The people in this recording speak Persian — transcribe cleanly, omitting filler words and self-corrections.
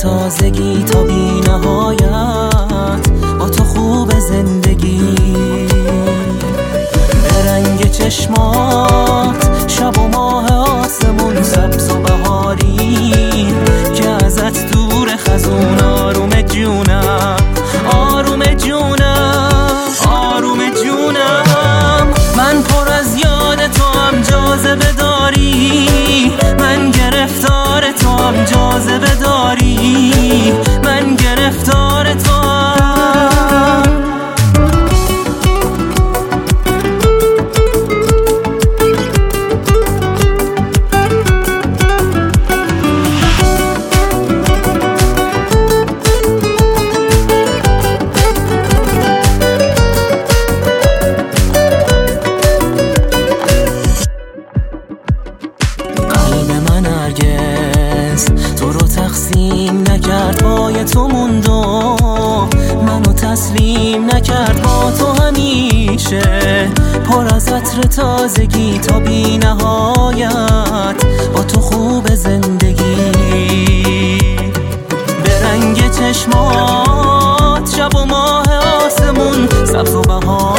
تازگی تا بی نهایت، با تو خوب زندگی. به رنگ چشمات شب و ماه آسمون سبز و بهاری، که ازت دور خزون آروم جونم، آروم جونم، آروم جونم. من پر از یاد تو هم جاذبه داری، من گرفتار تو هم جاذبه داری، من گرفتار تو هم. تو رو تقسیم نکرد، پای تو موند و منو تسلیم نکرد. با تو همیشه پر از عطر تازگی تا بی نهایت، با تو خوب زندگی. به رنگ چشمات شب و ماه آسمون سبز و بهار،